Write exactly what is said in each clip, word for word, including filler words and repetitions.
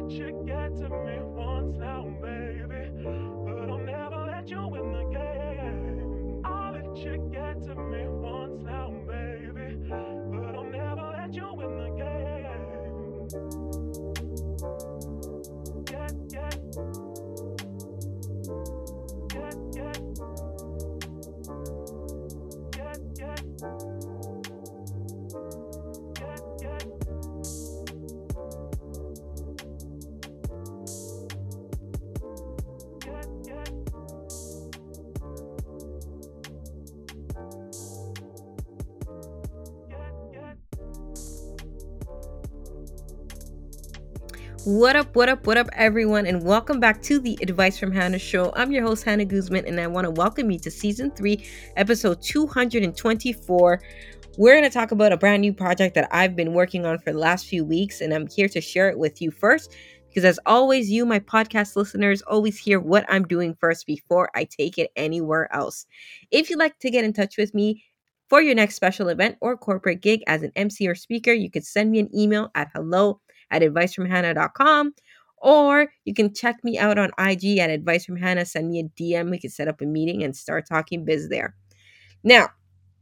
let you get to me once now, baby. But I'll never let you win the game. I'll let you get to me once now, baby. But I'll never let you win the game. Get, get, get, get, get, get, get, get. Get, get. What up, what up, what up, everyone, and welcome back to the Advice from Hannah show. I'm your host, Hannah Guzman, and I want to welcome you to season three, episode two hundred twenty-four. We're going to talk about a brand new project that I've been working on for the last few weeks, and I'm here to share it with you first, because as always, you, my podcast listeners, always hear what I'm doing first before I take it anywhere else. If you'd like to get in touch with me for your next special event or corporate gig as an M C or speaker, you could send me an email at hello at advice from hannah dot com, or you can check me out on I G at advice from hannah. Send me a D M. We can set up a meeting and start talking biz there. Now,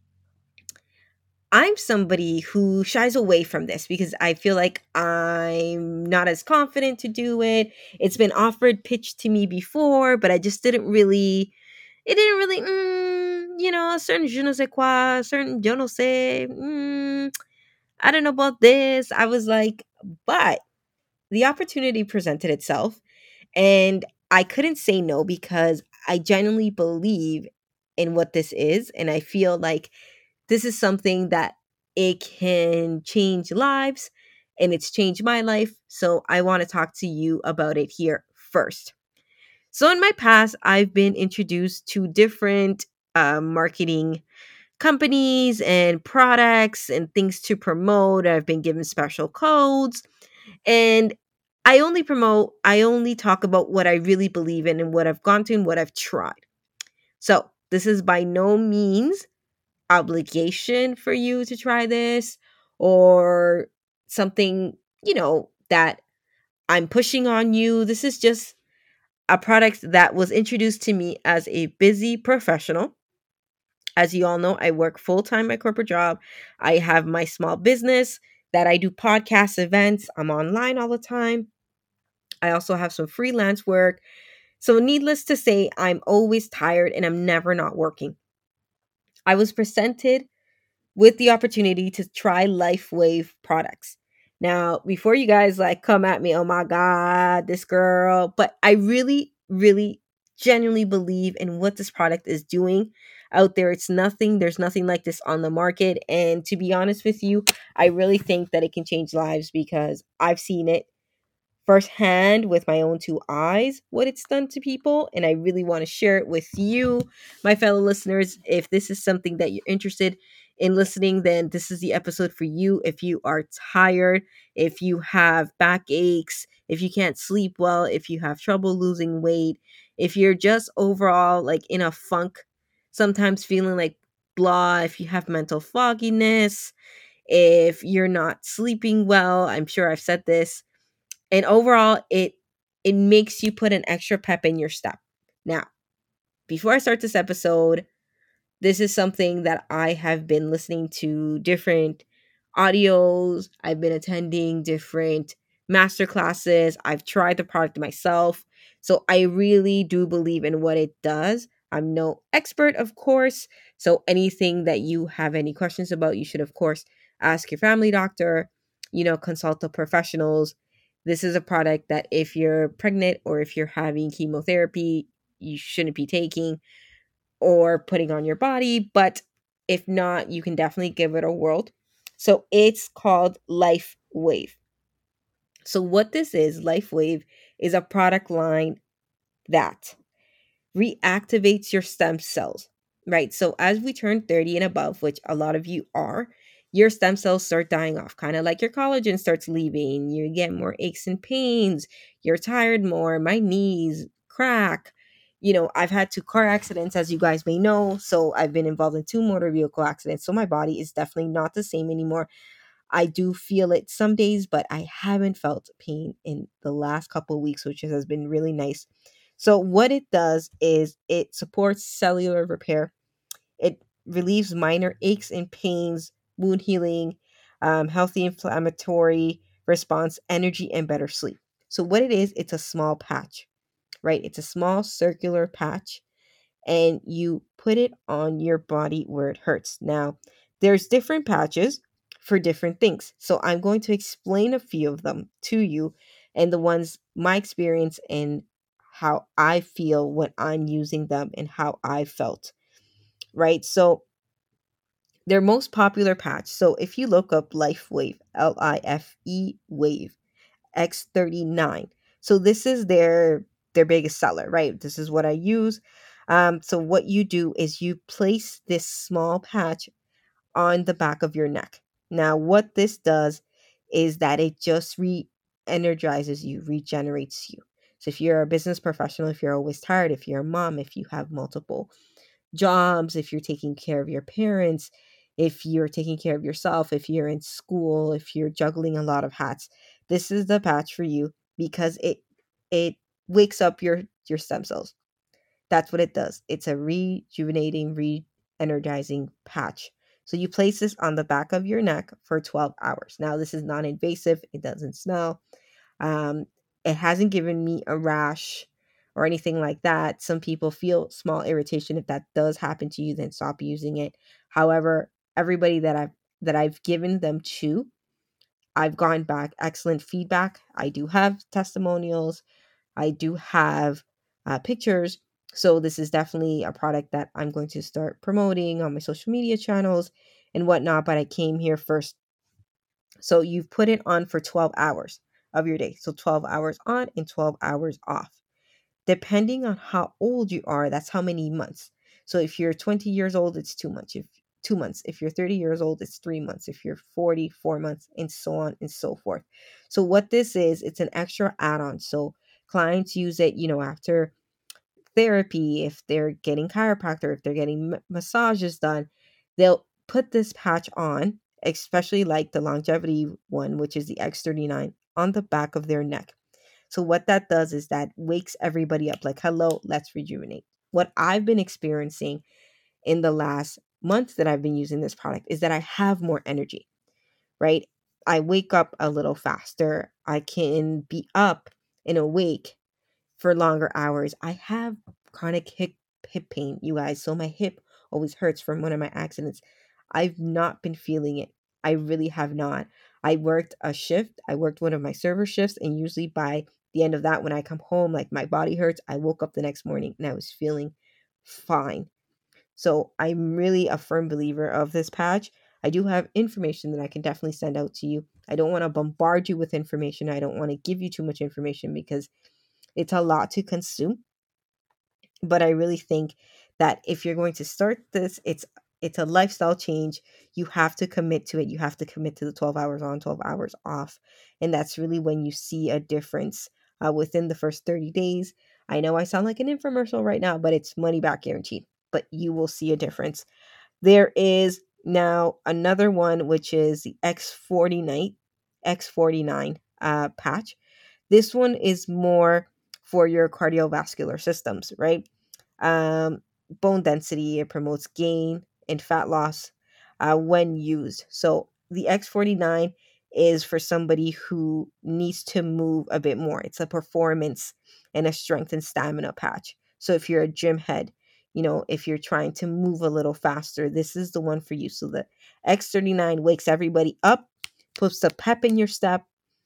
I'm somebody who shies away from this because I feel like I'm not as confident to do it. It's been offered, pitched to me before, but I just didn't really, it didn't really, mm, you know, a certain je ne sais quoi, a certain je ne sais, mm, I don't know about this. I was like, but the opportunity presented itself, and I couldn't say no because I genuinely believe in what this is, and I feel like this is something that it can change lives, and it's changed my life. So I want to talk to you about it here first. So in my past, I've been introduced to different uh, marketing companies and products and things to promote. I've been given special codes, and I only promote, I only talk about what I really believe in and what I've gone to and what I've tried. So this is by no means obligation for you to try this or something, you know, that I'm pushing on you. This is just a product that was introduced to me as a busy professional. As you all know, I work full time my corporate job. I have my small business that I do podcast events. I'm online all the time. I also have some freelance work. So, needless to say, I'm always tired and I'm never not working. I was presented with the opportunity to try LifeWave products. Now, before you guys like come at me, oh my God, this girl, but I really, really genuinely believe in what this product is doing out there. It's nothing, there's nothing like this on the market. And to be honest with you, I really think that it can change lives because I've seen it firsthand with my own two eyes what it's done to people, and I really want to share it with you, my fellow listeners. If this is something that you're interested in listening, then this is the episode for you. If you are tired, if you have backaches, if you can't sleep well, if you have trouble losing weight, if you're just overall like in a funk, sometimes feeling like blah, if you have mental fogginess, if you're not sleeping well, I'm sure I've said this, and overall it it makes you put an extra pep in your step. Now, before I start this episode, this is something that I have been listening to different audios, I've been attending different master classes, I've tried the product myself. So I really do believe in what it does. I'm no expert, of course, so anything that you have any questions about, you should of course ask your family doctor, you know, consult the professionals. This is a product that if you're pregnant or if you're having chemotherapy, you shouldn't be taking or putting on your body. But if not, you can definitely give it a whirl. So it's called Life Wave. So what this is, Life Wave, is a product line that reactivates your stem cells, right? So as we turn thirty and above, which a lot of you are, your stem cells start dying off, kind of like your collagen starts leaving. You get more aches and pains. You're tired more. My knees crack. You know, I've had two car accidents, as you guys may know. So I've been involved in two motor vehicle accidents. So my body is definitely not the same anymore. I do feel it some days, but I haven't felt pain in the last couple of weeks, which has been really nice. So, what it does is it supports cellular repair, it relieves minor aches and pains, wound healing, um, healthy inflammatory response, energy, and better sleep. So, what it is, it's a small patch, right? It's a small circular patch, and you put it on your body where it hurts. Now, there's different patches for different things. So I'm going to explain a few of them to you and the ones my experience and how I feel when I'm using them and how I felt, right? So their most popular patch. So if you look up Life Wave, L I F E Wave X thirty-nine. So this is their their biggest seller, right? This is what I use. Um, so what you do is you place this small patch on the back of your neck. Now, what this does is that it just re-energizes you, regenerates you. So if you're a business professional, if you're always tired, if you're a mom, if you have multiple jobs, if you're taking care of your parents, if you're taking care of yourself, if you're in school, if you're juggling a lot of hats, this is the patch for you because it it wakes up your your stem cells. That's what it does. It's a rejuvenating, re-energizing patch. So you place this on the back of your neck for twelve hours. Now this is non-invasive, it doesn't smell. Um, it hasn't given me a rash or anything like that. Some people feel small irritation. If that does happen to you, then stop using it. However, everybody that I've that I've given them to, I've gone back excellent feedback. I do have testimonials. I do have uh, pictures. So this is definitely a product that I'm going to start promoting on my social media channels and whatnot. But I came here first. So you've put it on for twelve hours of your day. So twelve hours on and twelve hours off. Depending on how old you are, that's how many months. So if you're twenty years old, it's two months. If two months. If you're thirty years old, it's three months. If you're forty, four months, and so on and so forth. So what this is, it's an extra add-on. So clients use it, you know, after therapy, if they're getting chiropractor, if they're getting m- massages done, they'll put this patch on, especially like the longevity one, which is the X thirty-nine, on the back of their neck. So what that does is that wakes everybody up like, hello, let's rejuvenate. What I've been experiencing in the last month that I've been using this product is that I have more energy, right? I wake up a little faster. I can be up and awake for longer hours. I have chronic hip hip pain, you guys. So my hip always hurts from one of my accidents. I've not been feeling it. I really have not. I worked a shift. I worked one of my server shifts, and usually by the end of that, when I come home, like my body hurts, I woke up the next morning and I was feeling fine. So I'm really a firm believer of this patch. I do have information that I can definitely send out to you. I don't want to bombard you with information. I don't want to give you too much information because it's a lot to consume, but I really think that if you're going to start this, it's it's a lifestyle change. You have to commit to it. You have to commit to the twelve hours on, twelve hours off. And that's really when you see a difference uh, within the first thirty days. I know I sound like an infomercial right now, but it's money back guaranteed. But you will see a difference. There is now another one, which is the X forty-nine, X forty-nine uh, patch. This one is more for your cardiovascular systems, right? Um, Bone density, it promotes gain and fat loss uh, when used. So the X forty-nine is for somebody who needs to move a bit more. It's a performance and a strength and stamina patch. So if you're a gym head, you know, if you're trying to move a little faster, this is the one for you. So the X thirty-nine wakes everybody up, puts the pep in your step.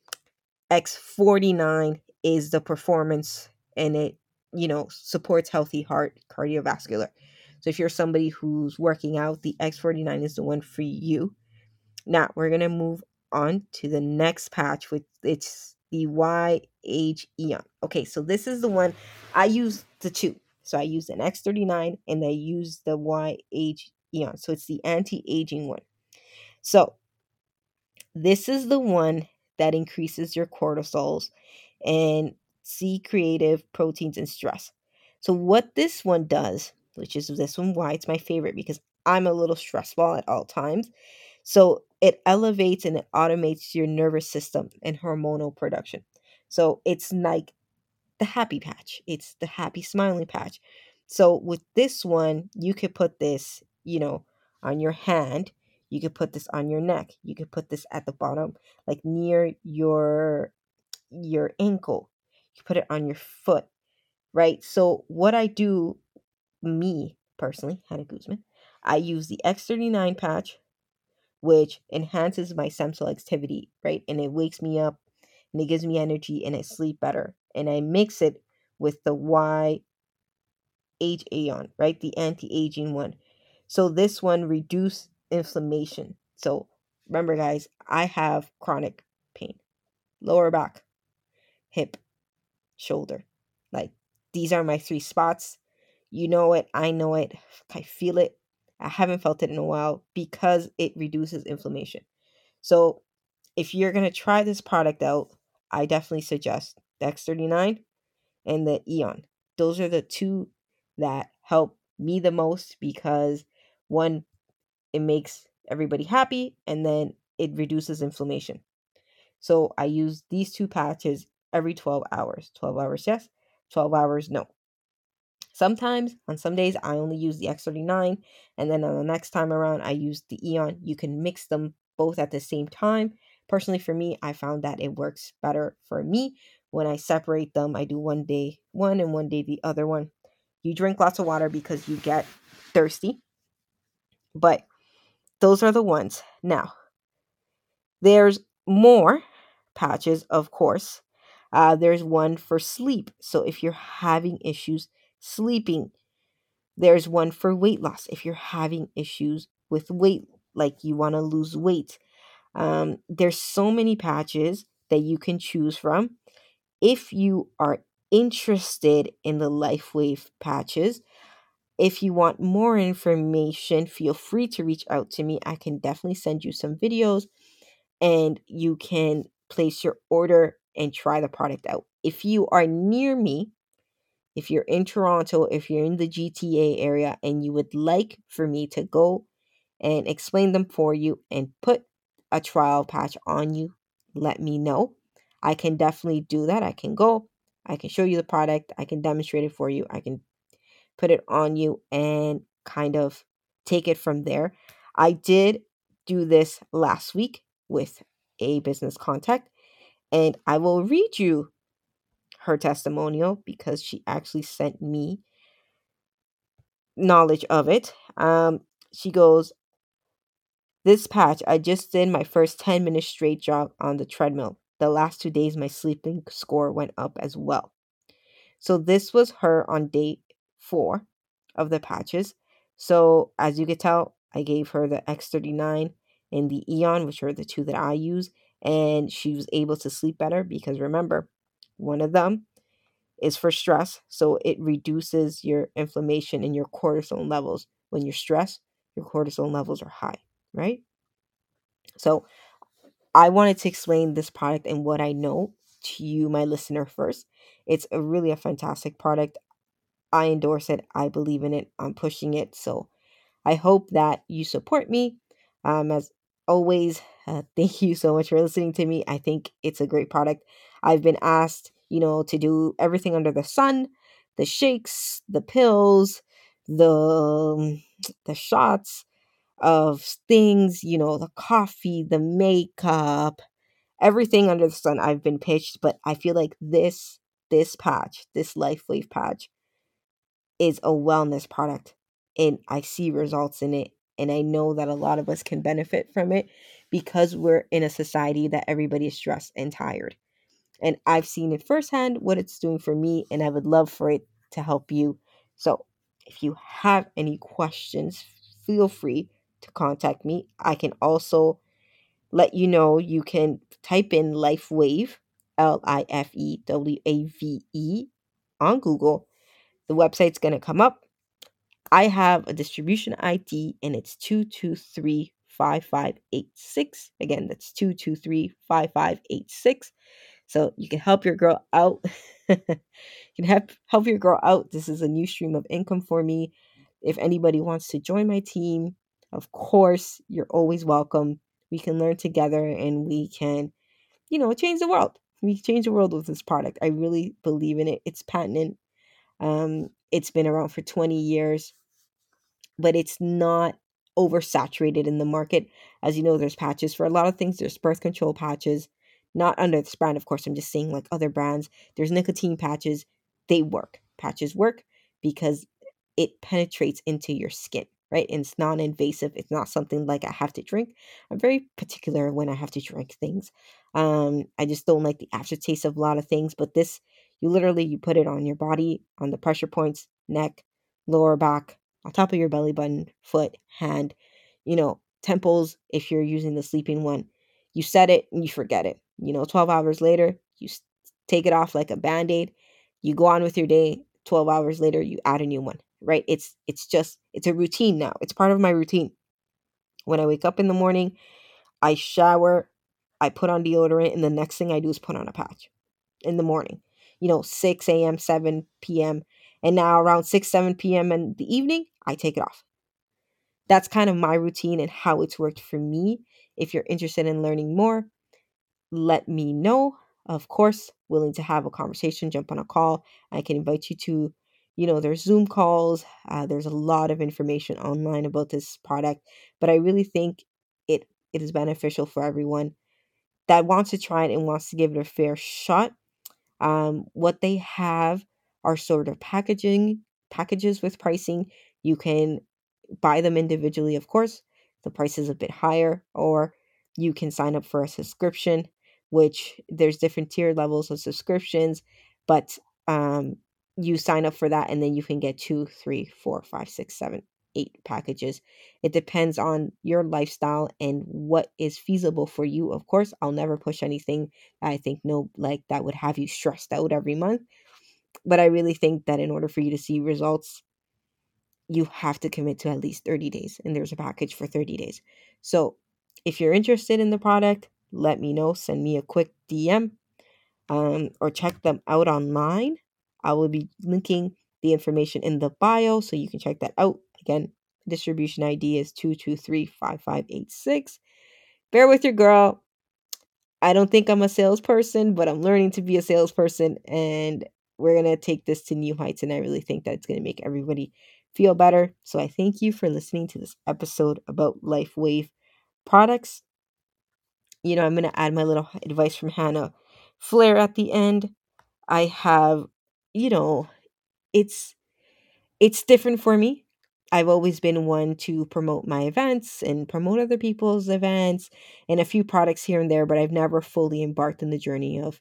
X forty-nine is the performance, and it, you know, supports healthy heart, cardiovascular. So if you're somebody who's working out, the X forty-nine is the one for you. Now we're going to move on to the next patch, which it's the Y Age Eon. Okay, so this is the one I use the two. So I use an X thirty-nine and I use the Y Age Eon. So it's the anti-aging one. So this is the one that increases your cortisols and C creative proteins and stress. So what this one does, which is this one why it's my favorite because I'm a little stressful at all times. So it elevates and it automates your nervous system and hormonal production. So it's like the happy patch. It's the happy smiling patch. So with this one, you could put this, you know, on your hand. You could put this on your neck. You could put this at the bottom, like near your your ankle. You put it on your foot, right? So what I do, me personally, Hannah Guzman, I use the X thirty-nine patch, which enhances my stem cell activity, right? And it wakes me up and it gives me energy and I sleep better. And I mix it with the Y Age Aeon, right? The anti-aging one. So this one reduce inflammation. So remember guys, I have chronic pain. Lower back, hip, shoulder. Like these are my three spots. You know it, I know it, I feel it. I haven't felt it in a while because it reduces inflammation. So if you're going to try this product out, I definitely suggest the X thirty-nine and the Eon. Those are the two that help me the most because one, it makes everybody happy and then it reduces inflammation. So I use these two patches every twelve hours. twelve hours, yes. twelve hours, no. Sometimes, on some days, I only use the X thirty-nine, and then on the next time around, I use the Eon. You can mix them both at the same time. Personally, for me, I found that it works better for me when I separate them. I do one day one and one day the other one. You drink lots of water because you get thirsty, but those are the ones. Now, there's more patches, of course. Uh, there's one for sleep. So if you're having issues sleeping, there's one for weight loss. If you're having issues with weight, like you want to lose weight, um, there's so many patches that you can choose from. If you are interested in the LifeWave patches, if you want more information, feel free to reach out to me. I can definitely send you some videos and you can place your order and try the product out. If you are near me, if you're in Toronto, if you're in the G T A area and you would like for me to go and explain them for you and put a trial patch on you, let me know. I can definitely do that. I can go, I can show you the product, I can demonstrate it for you, I can put it on you and kind of take it from there. I did do this last week with a business contact, and I will read you her testimonial because she actually sent me knowledge of it. Um, she goes, this patch, I just did my first ten minute straight jog on the treadmill. The last two days, my sleeping score went up as well. So this was her on day four of the patches. So as you could tell, I gave her the X thirty-nine and the Eon, which are the two that I use, and she was able to sleep better because remember, one of them is for stress, so it reduces your inflammation and your cortisol levels. When you're stressed, your cortisol levels are high, right? So I wanted to explain this product and what I know to you, my listener, first. It's a really a fantastic product. I endorse it. I believe in it. I'm pushing it. So I hope that you support me. Um, as always, uh, thank you so much for listening to me. I think it's a great product. I've been asked, you know, to do everything under the sun, the shakes, the pills, the um, the shots of things, you know, the coffee, the makeup, everything under the sun. I've been pitched, but I feel like this this patch, this LifeWave patch, is a wellness product and I see results in it. And I know that a lot of us can benefit from it because we're in a society that everybody is stressed and tired. And I've seen it firsthand what it's doing for me, and I would love for it to help you. So if you have any questions, feel free to contact me. I can also let you know you can type in LifeWave, L I F E W A V E, on Google. The website's going to come up. I have a distribution I D and it's two two three five five eight six. Again, that's two two three five five eight six. So you can help your girl out. You can help, help your girl out. This is a new stream of income for me. If anybody wants to join my team, of course, you're always welcome. We can learn together and we can, you know, change the world. We can change the world with this product. I really believe in it. It's patented. Um, it's been around for twenty years, but it's not oversaturated in the market. As you know, there's patches for a lot of things. There's birth control patches, not under this brand, of course. I'm just saying, like other brands, there's nicotine patches. They work. Patches work because it penetrates into your skin, right? And it's non-invasive. It's not something like I have to drink. I'm very particular when I have to drink things. Um, I just don't like the aftertaste of a lot of things. But this, you literally you put it on your body, on the pressure points, neck, lower back, on top of your belly button, foot, hand, you know, temples. If you're using the sleeping one, you set it and you forget it. You know, twelve hours later, you s- take it off like a band-aid. You go on with your day. twelve hours later, you add a new one, right? It's it's just it's a routine now. It's part of my routine. When I wake up in the morning, I shower, I put on deodorant, and the next thing I do is put on a patch in the morning. You know, six a.m., seven p.m. And now around six, seven p.m. in the evening, I take it off. That's kind of my routine and how it's worked for me. If you're interested in learning more, let me know. Of course, willing to have a conversation, jump on a call. I can invite you to, you know, there's Zoom calls. Uh, there's a lot of information online about this product, but I really think it it is beneficial for everyone that wants to try it and wants to give it a fair shot. Um, what they have are sort of packaging packages with pricing. You can buy them individually, of course. The price is a bit higher, or you can sign up for a subscription, which there's different tier levels of subscriptions, but um, you sign up for that and then you can get two, three, four, five, six, seven, eight packages. It depends on your lifestyle and what is feasible for you. Of course, I'll never push anything I think no like that would have you stressed out every month. But I really think that in order for you to see results, you have to commit to at least thirty days, and there's a package for thirty days. So if you're interested in the product, let me know. Send me a quick D M, um, or check them out online. I will be linking the information in the bio so you can check that out. Again, distribution I D is two two three five five eight six. Bear with your girl. I don't think I'm a salesperson, but I'm learning to be a salesperson, and we're going to take this to new heights. And I really think that it's going to make everybody feel better. So I thank you for listening to this episode about LifeWave products. You know, I'm going to add my little advice from Hannah Flair at the end. I have, you know, it's it's different for me. I've always been one to promote my events and promote other people's events and a few products here and there, but I've never fully embarked on the journey of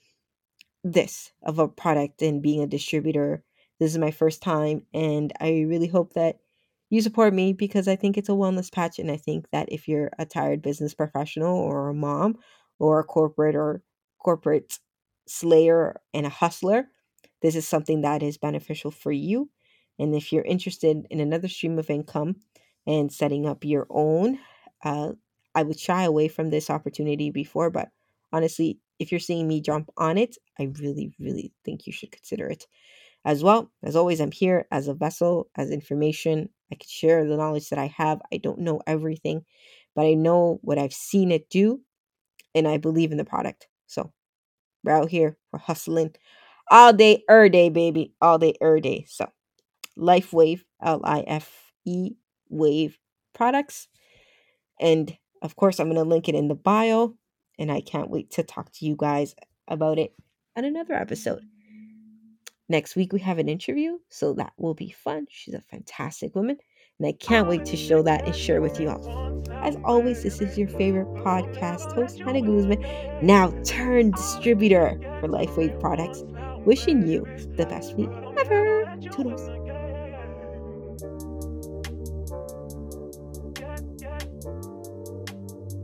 this, of a product and being a distributor. This is my first time, and I really hope that you support me because I think it's a wellness patch. And I think that if you're a tired business professional or a mom or a corporate or corporate slayer and a hustler, this is something that is beneficial for you. And if you're interested in another stream of income and setting up your own, uh, I would shy away from this opportunity before, but honestly, if you're seeing me jump on it, I really, really think you should consider it as well. As always, I'm here as a vessel, as information. I can share the knowledge that I have. I don't know everything, but I know what I've seen it do, and I believe in the product. So we're out here, we're hustling all day, er day, baby, all day, er day. So LifeWave, L I F E, Wave products. And of course, I'm going to link it in the bio. And I can't wait to talk to you guys about it on another episode. Next week, we have an interview. So that will be fun. She's a fantastic woman. And I can't wait to show that and share with you all. As always, this is your favorite podcast host, Hannah Guzman, now turned distributor for LifeWave products. Wishing you the best week ever. Toodles.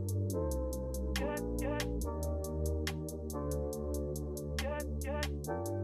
Yeah, yeah.